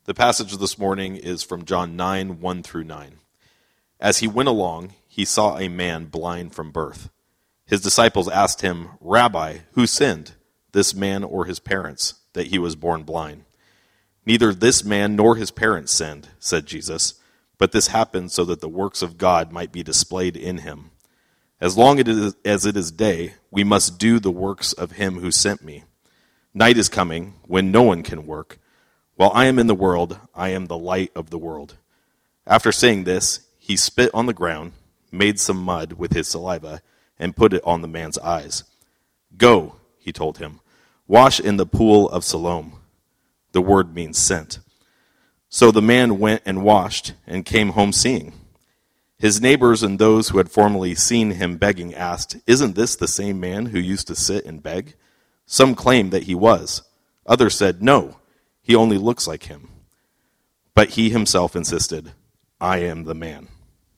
The passage this morning is from John 9, 1 through 9. As he went along, he saw a man blind from birth. His disciples asked him, "Rabbi, who sinned, this man or his parents, that he was born blind?" "Neither this man nor his parents sinned," said Jesus, "but this happened so that the works of God might be displayed in him. As long as it is day, we must do the works of him who sent me. Night is coming when no one can work. While I am in the world, I am the light of the world." After saying this, he spit on the ground, made some mud with his saliva, and put it on the man's eyes. "Go," he told him, "wash in the pool of Siloam." The word means sent. So the man went and washed and came home seeing. His neighbors and those who had formerly seen him begging asked, "Isn't this the same man who used to sit and beg?" Some claimed that he was. Others said, "No, he only looks like him." But he himself insisted, "I am the man."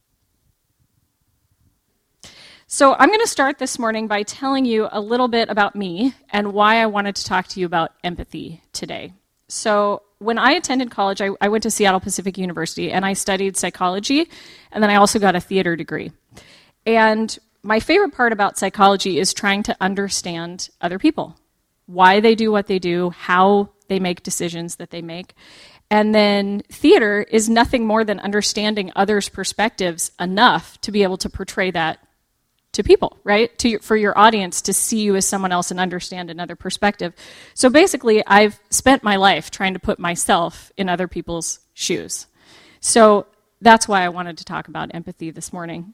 So I'm going to start this morning by telling you a little bit about me and why I wanted to talk to you about empathy today. So when I attended college, I went to Seattle Pacific University, and I studied psychology, and then I also got a theater degree. And my favorite part about psychology is trying to understand other people, why they do what they do, how they make decisions that they make. And then theater is nothing more than understanding others' perspectives enough to be able to portray that to people, right? For your audience to see you as someone else and understand another perspective. So basically, I've spent my life trying to put myself in other people's shoes. So that's why I wanted to talk about empathy this morning.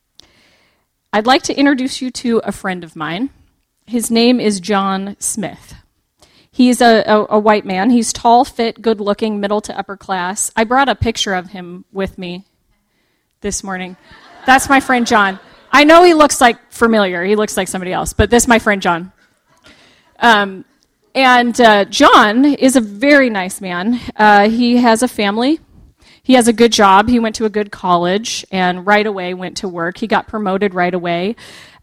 I'd like to introduce you to a friend of mine. His name is John Smith. He's a white man. He's tall, fit, good-looking, middle to upper class. I brought a picture of him with me this morning. That's my friend John. I know he looks like familiar. He looks like somebody else, but this is my friend John. John is a very nice man. He has a family. He has a good job. He went to a good college and right away went to work. He got promoted right away.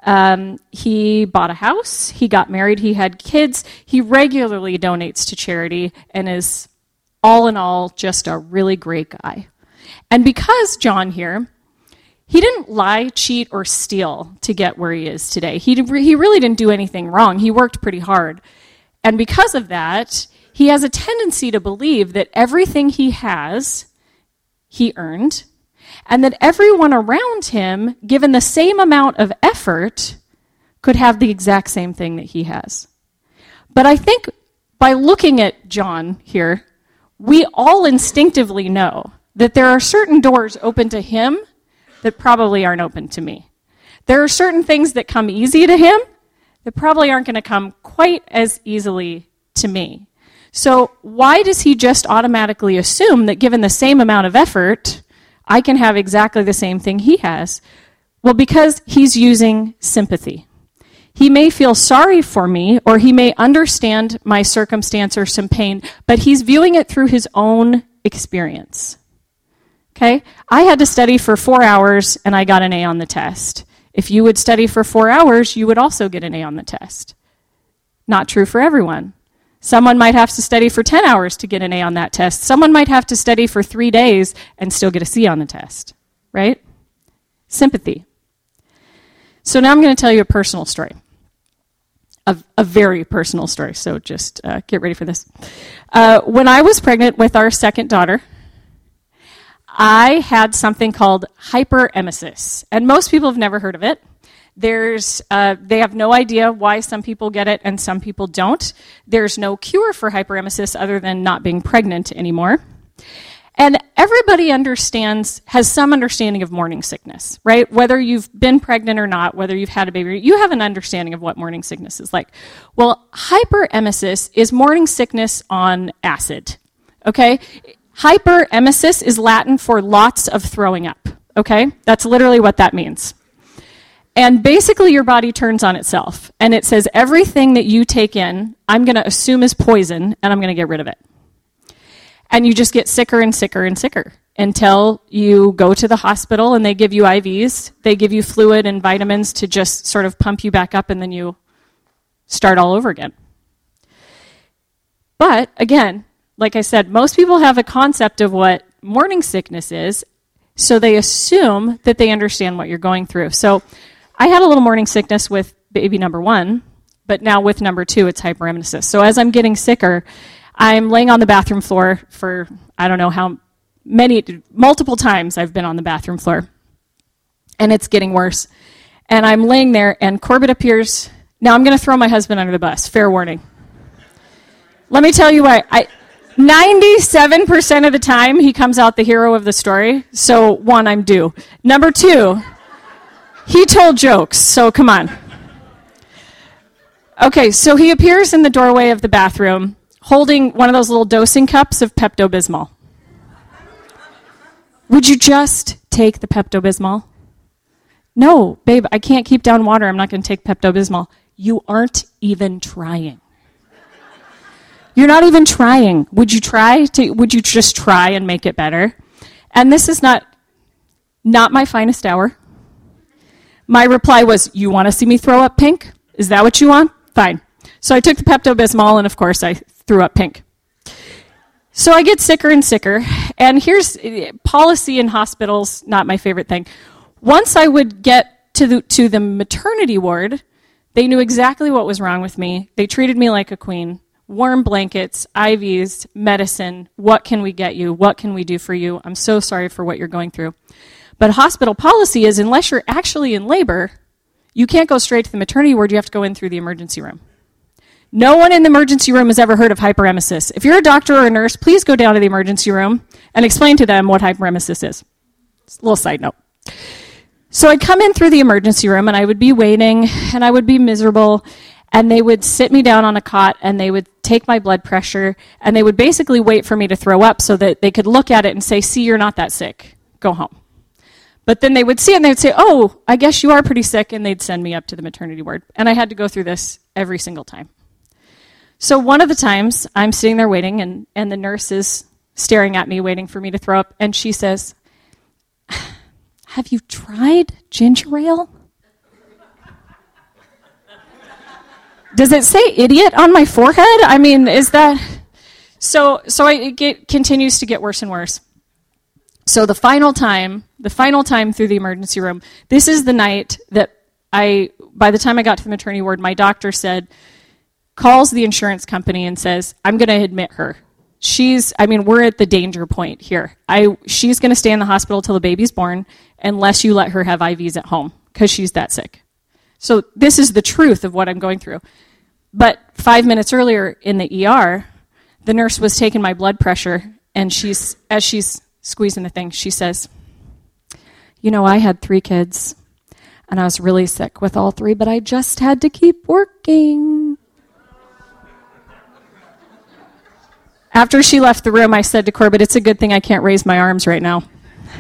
He bought a house. He got married. He had kids. He regularly donates to charity and is, all in all, just a really great guy. And because John here, he didn't lie, cheat, or steal to get where he is today. He really didn't do anything wrong. He worked pretty hard. And because of that, he has a tendency to believe that everything he has, he earned, and that everyone around him, given the same amount of effort, could have the exact same thing that he has. But I think by looking at John here, we all instinctively know that there are certain doors open to him that probably aren't open to me. There are certain things that come easy to him that probably aren't going to come quite as easily to me. So why does he just automatically assume that given the same amount of effort, I can have exactly the same thing he has? Well, because he's using sympathy. He may feel sorry for me, or he may understand my circumstance or some pain, but he's viewing it through his own experience. Okay? I had to study for 4 hours, and I got an A on the test. If you would study for 4 hours, you would also get an A on the test. Not true for everyone. Someone might have to study for 10 hours to get an A on that test. Someone might have to study for 3 days and still get a C on the test. Right? Sympathy. So now I'm going to tell you a personal story. A very personal story, so just get ready for this. When I was pregnant with our second daughter, I had something called hyperemesis, and most people have never heard of it. They have no idea why some people get it and some people don't. There's no cure for hyperemesis other than not being pregnant anymore. And everybody has some understanding of morning sickness, right? Whether you've been pregnant or not, whether you've had a baby, you have an understanding of what morning sickness is like. Well, hyperemesis is morning sickness on acid, okay? Hyperemesis is Latin for lots of throwing up, okay? That's literally what that means. And basically your body turns on itself, and it says everything that you take in, I'm going to assume is poison, and I'm going to get rid of it. And you just get sicker and sicker and sicker until you go to the hospital and they give you IVs. They give you fluid and vitamins to just sort of pump you back up, and then you start all over again. But, again, like I said, most people have a concept of what morning sickness is, so they assume that they understand what you're going through. So I had a little morning sickness with baby number 1, but now with number 2, it's hyperemesis. So as I'm getting sicker, I'm laying on the bathroom floor for, I don't know how many, multiple times I've been on the bathroom floor, and it's getting worse. And I'm laying there, and Corbett appears. Now I'm going to throw my husband under the bus. Fair warning. Let me tell you why. 97% of the time, he comes out the hero of the story. So, 1, I'm due. Number 2, he told jokes, so come on. Okay, so he appears in the doorway of the bathroom holding one of those little dosing cups of Pepto-Bismol. Would you just take the Pepto-Bismol? No, babe, I can't keep down water. I'm not going to take Pepto-Bismol. You aren't even trying. You're not even trying. Would you just try and make it better? And this is not my finest hour. My reply was, you want to see me throw up pink? Is that what you want? Fine. So I took the Pepto-Bismol, and of course I threw up pink. So I get sicker and sicker. And here's policy in hospitals, not my favorite thing. Once I would get to the maternity ward, they knew exactly what was wrong with me. They treated me like a queen. Warm blankets, IVs, medicine. What can we get you? What can we do for you? I'm so sorry for what you're going through. But hospital policy is, unless you're actually in labor, you can't go straight to the maternity ward. You have to go in through the emergency room. No one in the emergency room has ever heard of hyperemesis. If you're a doctor or a nurse, please go down to the emergency room and explain to them what hyperemesis is. Just a little side note. So I'd come in through the emergency room, and I would be waiting, and I would be miserable, and they would sit me down on a cot, and they would take my blood pressure, and they would basically wait for me to throw up so that they could look at it and say, see, you're not that sick. Go home. But then they would see it, and they would say, oh, I guess you are pretty sick, and they'd send me up to the maternity ward. And I had to go through this every single time. So one of the times, I'm sitting there waiting, and the nurse is staring at me, waiting for me to throw up, and she says, have you tried ginger ale? Does it say idiot on my forehead? I mean, is that... So it continues to get worse and worse. So the final time through the emergency room, this is the night that by the time I got to the maternity ward, my doctor calls the insurance company and says, I'm going to admit her. We're at the danger point here. She's going to stay in the hospital till the baby's born unless you let her have IVs at home because she's that sick. So this is the truth of what I'm going through. But 5 minutes earlier in the ER, the nurse was taking my blood pressure, and as she's squeezing the thing, she says, I had 3 kids, and I was really sick with all 3, but I just had to keep working. After she left the room, I said to Corbett, it's a good thing I can't raise my arms right now.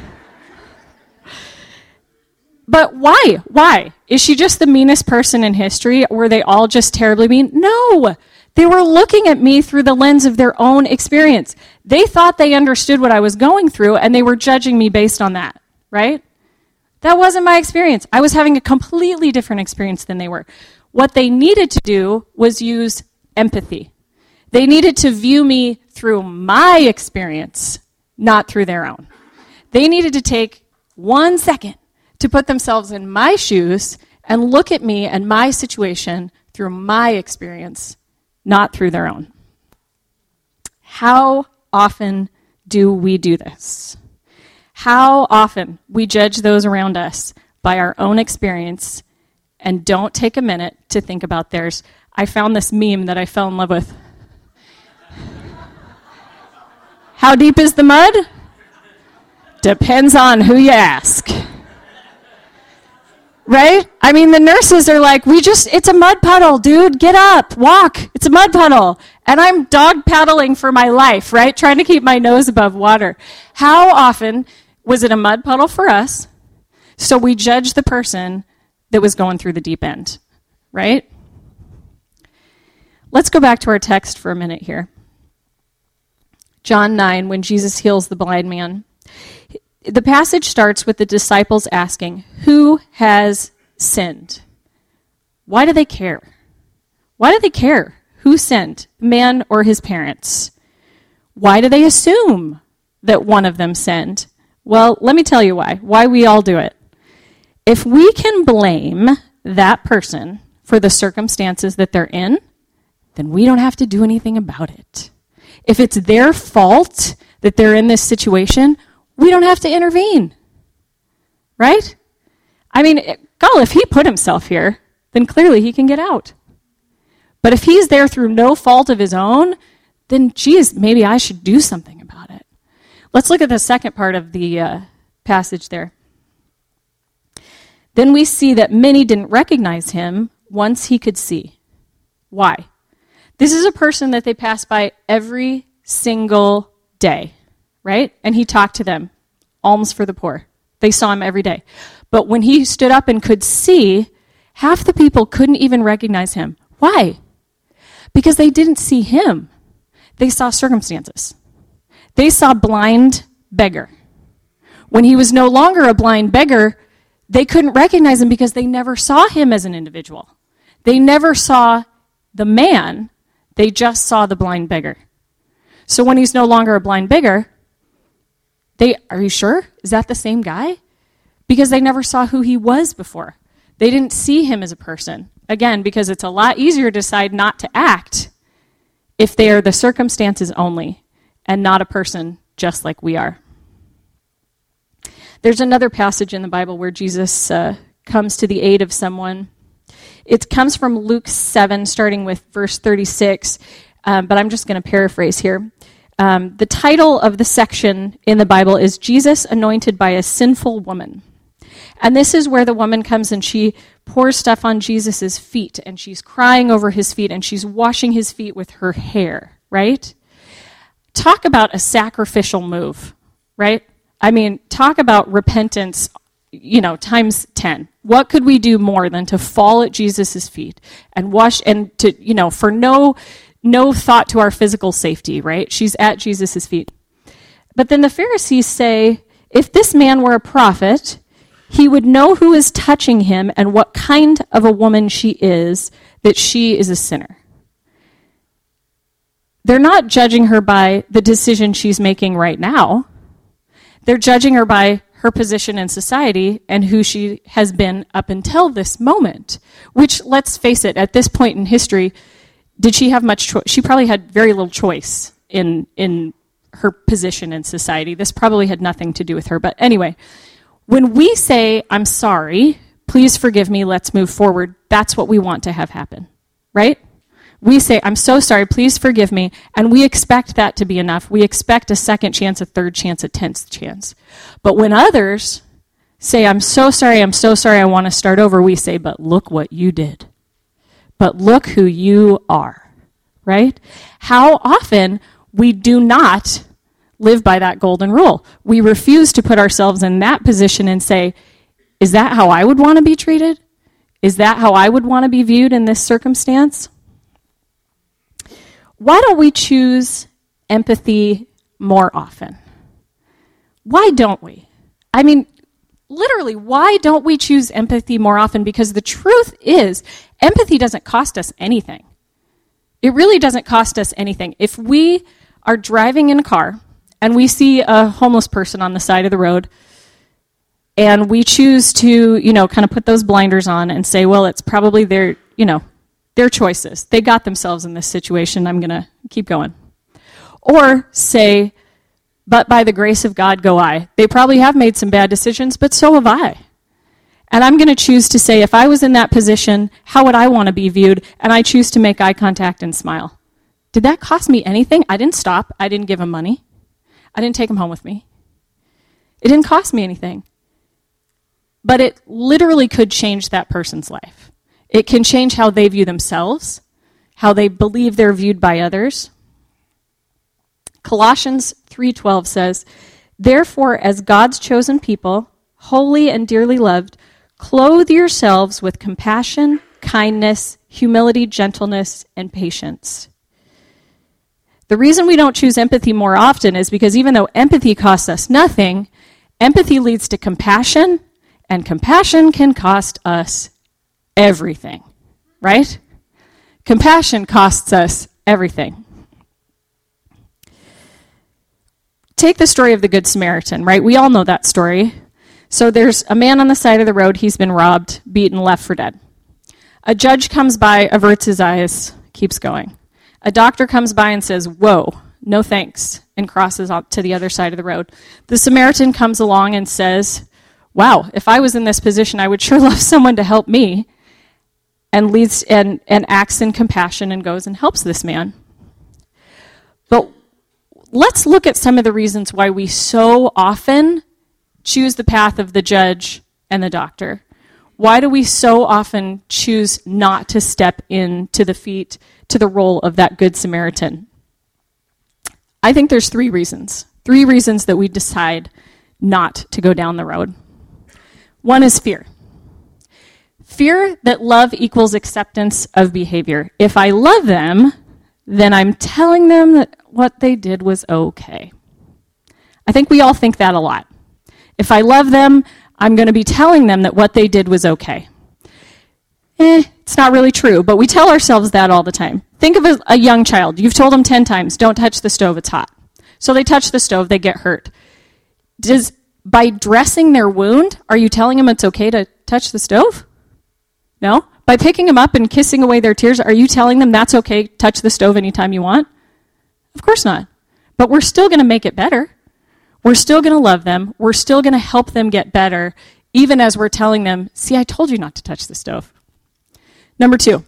But why? Why? Is she just the meanest person in history? Were they all just terribly mean? No. They were looking at me through the lens of their own experience. They thought they understood what I was going through, and they were judging me based on that, right? That wasn't my experience. I was having a completely different experience than they were. What they needed to do was use empathy. They needed to view me through my experience, not through their own. They needed to take 1 second to put themselves in my shoes and look at me and my situation through my experience, not through their own. How often do we do this? How often we judge those around us by our own experience and don't take a minute to think about theirs? I found this meme that I fell in love with. How deep is the mud? Depends on who you ask. Right? I mean, the nurses are like, it's a mud puddle, dude. Get up, walk. It's a mud puddle. And I'm dog paddling for my life, right? Trying to keep my nose above water. How often was it a mud puddle for us? So we judge the person that was going through the deep end, right? Let's go back to our text for a minute here. John 9, when Jesus heals the blind man. The passage starts with the disciples asking, who has sinned? Why do they care? Why do they care? Who sinned, man or his parents? Why do they assume that one of them sinned? Well, let me tell you why we all do it. If we can blame that person for the circumstances that they're in, then we don't have to do anything about it. If it's their fault that they're in this situation, we don't have to intervene. Right? I mean, if he put himself here, then clearly he can get out. But if he's there through no fault of his own, then, geez, maybe I should do something about it. Let's look at the second part of the passage there. Then we see that many didn't recognize him once he could see. Why? This is a person that they pass by every single day, right? And he talked to them. Alms for the poor. They saw him every day. But when he stood up and could see, half the people couldn't even recognize him. Why? Because they didn't see him. They saw circumstances. They saw blind beggar. When he was no longer a blind beggar, they couldn't recognize him because they never saw him as an individual. They never saw the man. They just saw the blind beggar. So when he's no longer a blind beggar, are you sure? Is that the same guy? Because they never saw who he was before. They didn't see him as a person. Again, because it's a lot easier to decide not to act if they are the circumstances only and not a person just like we are. There's another passage in the Bible where Jesus comes to the aid of someone. It comes from Luke 7, starting with verse 36, but I'm just going to paraphrase here. The title of the section in the Bible is Jesus Anointed by a Sinful Woman. And this is where the woman comes and she pours stuff on Jesus' feet, and she's crying over his feet, and she's washing his feet with her hair, right? Talk about a sacrificial move, right? I mean, talk about repentance, times 10. What could we do more than to fall at Jesus' feet and wash, and to, for no thought to our physical safety, right? She's at Jesus' feet. But then the Pharisees say, if this man were a prophet, he would know who is touching him and what kind of a woman she is, that she is a sinner. They're not judging her by the decision she's making right now. They're judging her by her position in society and who she has been up until this moment, which, let's face it, at this point in history, did she have much choice? She probably had very little choice in her position in society. This probably had nothing to do with her. But anyway, when we say, I'm sorry, please forgive me, let's move forward, that's what we want to have happen, right? We say, I'm so sorry, please forgive me, and we expect that to be enough. We expect a second chance, a third chance, a 10th chance. But when others say, I'm so sorry, I want to start over, we say, but look what you did. But look who you are, right? How often we do not live by that golden rule. We refuse to put ourselves in that position and say, is that how I would want to be treated? Is that how I would want to be viewed in this circumstance? Why don't we choose empathy more often? Why don't we? I mean, literally, why don't we choose empathy more often? Because the truth is, empathy doesn't cost us anything. It really doesn't cost us anything. If we are driving in a car and we see a homeless person on the side of the road, and we choose to, kind of put those blinders on and say, well, it's probably their choices. They got themselves in this situation. I'm going to keep going. Or say, but by the grace of God go I. They probably have made some bad decisions, but so have I. And I'm going to choose to say, if I was in that position, how would I want to be viewed? And I choose to make eye contact and smile. Did that cost me anything? I didn't stop. I didn't give him money. I didn't take him home with me. It didn't cost me anything. But it literally could change that person's life. It can change how they view themselves, how they believe they're viewed by others. Colossians 3:12 says, therefore, as God's chosen people, holy and dearly loved, clothe yourselves with compassion, kindness, humility, gentleness, and patience. The reason we don't choose empathy more often is because even though empathy costs us nothing, empathy leads to compassion, and compassion can cost us everything, right? Compassion costs us everything. take the story of the Good Samaritan, right? We all know that story. So there's a man on the side of the road. He's been robbed, beaten, left for dead. A judge comes by, averts his eyes, keeps going. A doctor comes by and says, whoa, no thanks, and crosses out to the other side of the road. The Samaritan comes along and says, wow, if I was in this position, I would sure love someone to help me, and leads and acts in compassion and goes and helps this man. But let's look at some of the reasons why we so often choose the path of the judge and the doctor. Why do we so often choose not to step into the role of that Good Samaritan? I think there's 3 reasons. 3 reasons that we decide not to go down the road. One is fear. Fear that love equals acceptance of behavior. If I love them, then I'm telling them that what they did was okay. I think we all think that a lot. If I love them, I'm going to be telling them that what they did was okay. It's not really true, but we tell ourselves that all the time. Think of a young child. You've told them 10 times, don't touch the stove, it's hot. So they touch the stove, they get hurt. By dressing their wound, are you telling them it's okay to touch the stove? No? By picking them up and kissing away their tears, are you telling them that's okay, touch the stove anytime you want? Of course not. But we're still going to make it better. We're still going to love them. We're still going to help them get better, even as we're telling them, see, I told you not to touch the stove. Number 2,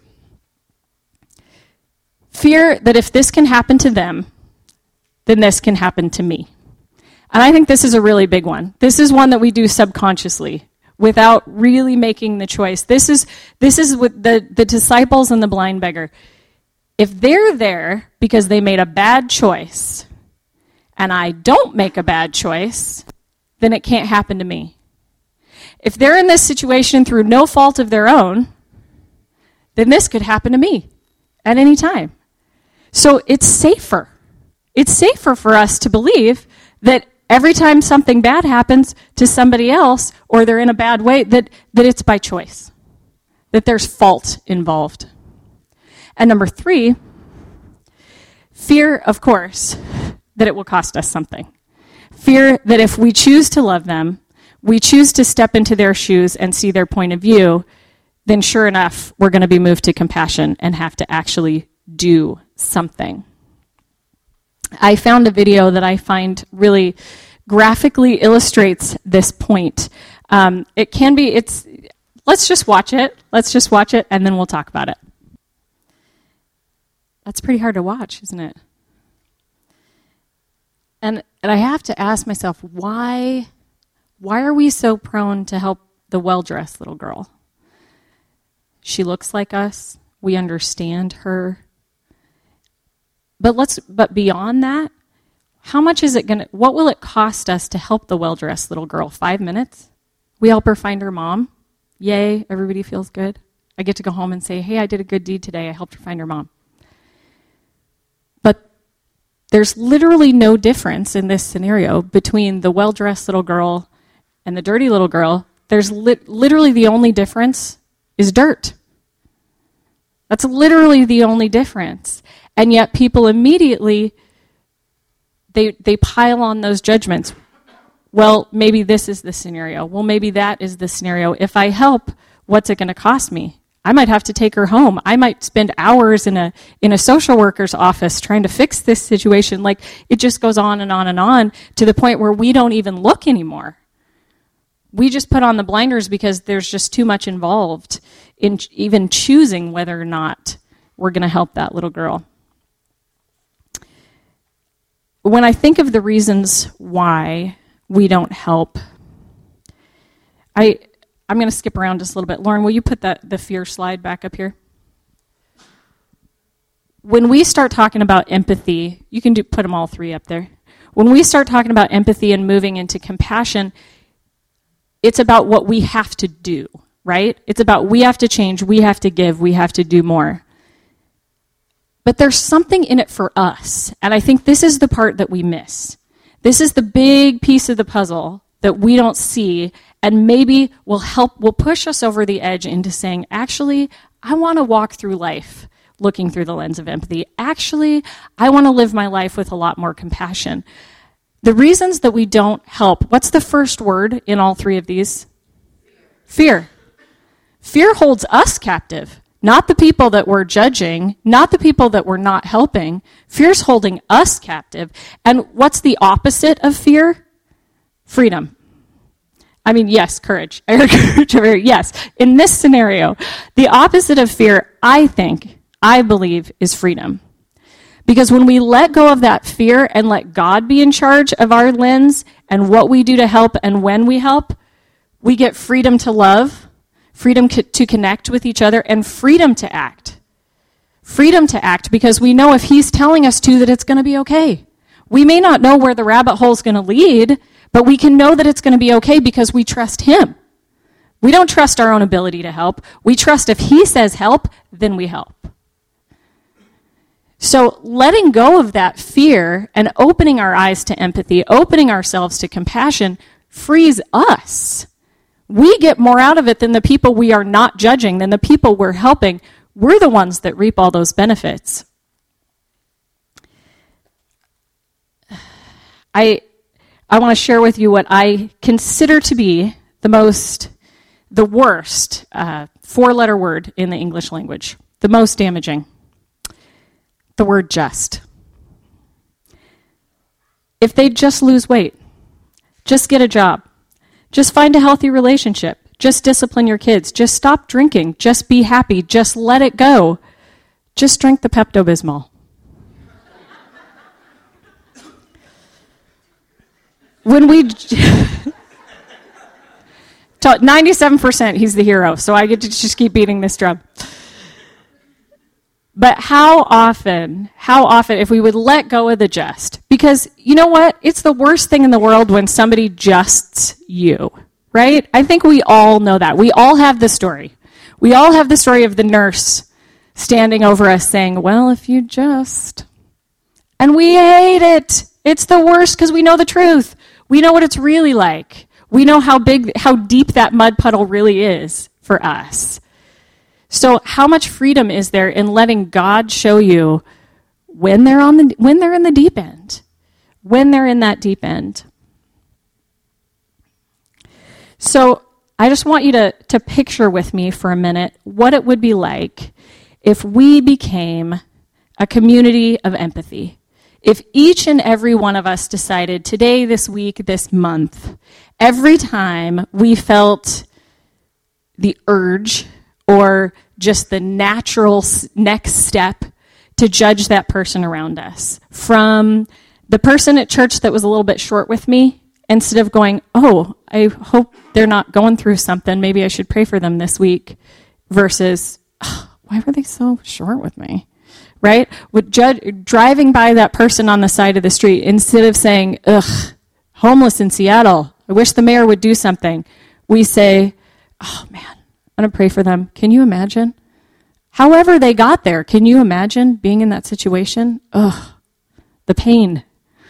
fear that if this can happen to them, then this can happen to me. And I think this is a really big one. This is one that we do subconsciously without really making the choice. This is with the disciples and the blind beggar. If they're there because they made a bad choice, and I don't make a bad choice, then it can't happen to me. If they're in this situation through no fault of their own, then this could happen to me at any time. So it's safer. It's safer for us to believe that every time something bad happens to somebody else, or they're in a bad way, that it's by choice, that there's fault involved. And number 3, fear, of course, that it will cost us something. Fear that if we choose to love them, we choose to step into their shoes and see their point of view, then sure enough, we're going to be moved to compassion and have to actually do something. I found a video that I find really graphically illustrates this point. Let's just watch it. Let's just watch it, and then we'll talk about it. That's pretty hard to watch, isn't it? And I have to ask myself, why are we so prone to help the well-dressed little girl? She looks like us. We understand her. But beyond that, how much is it what will it cost us to help the well-dressed little girl? 5 minutes? We help her find her mom. Yay, everybody feels good. I get to go home and say, hey, I did a good deed today. I helped her find her mom. But there's literally no difference in this scenario between the well-dressed little girl and the dirty little girl. There's literally the only difference is dirt. That's literally the only difference. And yet people immediately, they pile on those judgments. Well, maybe this is the scenario. Well, maybe that is the scenario. If I help, what's it going to cost me? I might have to take her home. I might spend hours in a social worker's office trying to fix this situation. Like, it just goes on and on and on to the point where we don't even look anymore. We just put on the blinders because there's just too much involved in even choosing whether or not we're going to help that little girl. When I think of the reasons why we don't help, I'm going to skip around just a little bit. Lauren, will you put the fear slide back up here? When we start talking about empathy, you can put them all 3 up there. When we start talking about empathy and moving into compassion, it's about what we have to do, right? It's about we have to change, we have to give, we have to do more. But there's something in it for us, and I think this is the part that we miss. This is the big piece of the puzzle that we don't see, and maybe will push us over the edge into saying, actually, I want to walk through life looking through the lens of empathy. Actually, I want to live my life with a lot more compassion. The reasons that we don't help, what's the first word in all three of these? Fear. Fear holds us captive, not the people that we're judging, not the people that we're not helping. Fear's holding us captive. And what's the opposite of fear? Freedom. I mean, yes, courage. I heard courage over here. Yes. In this scenario, the opposite of fear, I believe, is freedom. Because when we let go of that fear and let God be in charge of our lens and what we do to help and when we help, we get freedom to love, freedom to connect with each other, and freedom to act. Freedom to act because we know if he's telling us to that it's going to be okay. We may not know where the rabbit hole is going to lead, but we can know that it's going to be okay because we trust him. We don't trust our own ability to help. We trust if he says help, then we help. So letting go of that fear and opening our eyes to empathy, opening ourselves to compassion, frees us. We get more out of it than the people we are not judging, than the people we're helping. We're the ones that reap all those benefits. I want to share with you what I consider to be the worst four-letter word in the English language, the most damaging. The word just. If they just lose weight, just get a job, just find a healthy relationship, just discipline your kids, just stop drinking, just be happy, just let it go, just drink the Pepto-Bismol. When we 97%, he's the hero, so I get to just keep beating this drum. But how often, if we would let go of the just, because you know what? It's the worst thing in the world when somebody justs you, right? I think we all know that. We all have the story. We all have the story of the nurse standing over us saying, well, if you just, and we hate it. It's the worst because we know the truth. We know what it's really like. We know how deep that mud puddle really is for us. So how much freedom is there in letting God show you when they're in the deep end, when they're in that deep end? So I just want you to picture with me for a minute what it would be like if we became a community of empathy. If each and every one of us decided today, this week, this month, every time we felt the urge or just the natural next step to judge that person around us. From the person at church that was a little bit short with me, instead of going, oh, I hope they're not going through something, maybe I should pray for them this week, versus, oh, why were they so short with me? Right? Driving by that person on the side of the street, instead of saying, ugh, homeless in Seattle, I wish the mayor would do something, we say, oh man, I'm going to pray for them. Can you imagine? However they got there, can you imagine being in that situation? Ugh, the pain.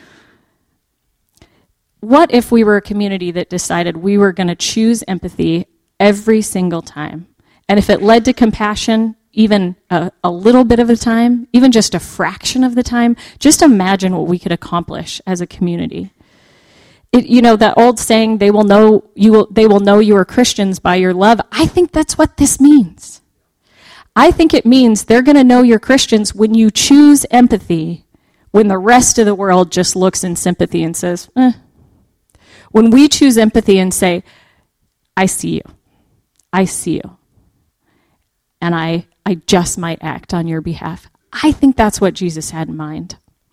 What if we were a community that decided we were going to choose empathy every single time? And if it led to compassion, even a little bit of the time, even just a fraction of the time, just imagine what we could accomplish as a community. That old saying, they will know you are Christians by your love. I think that's what this means. I think it means they're going to know you're Christians when you choose empathy, when the rest of the world just looks in sympathy and says, eh. When we choose empathy and say, I see you, and I just might act on your behalf, I think that's what Jesus had in mind.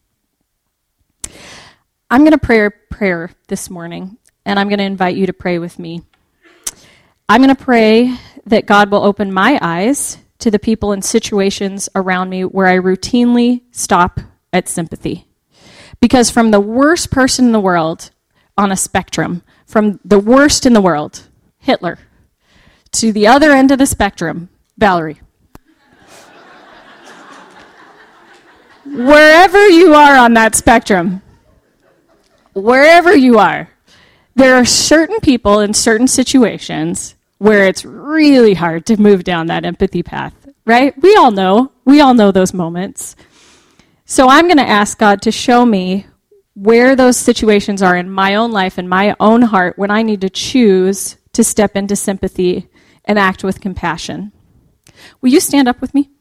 I'm going to pray a prayer this morning, and I'm going to invite you to pray with me. I'm going to pray that God will open my eyes to the people and situations around me where I routinely stop at sympathy. Because from the worst person in the world on a spectrum, from the worst in the world, Hitler, to the other end of the spectrum, Valerie. Wherever you are on that spectrum, wherever you are, there are certain people in certain situations where it's really hard to move down that empathy path, right? We all know those moments. So I'm going to ask God to show me where those situations are in my own life and my own heart when I need to choose to step into sympathy and act with compassion. Will you stand up with me?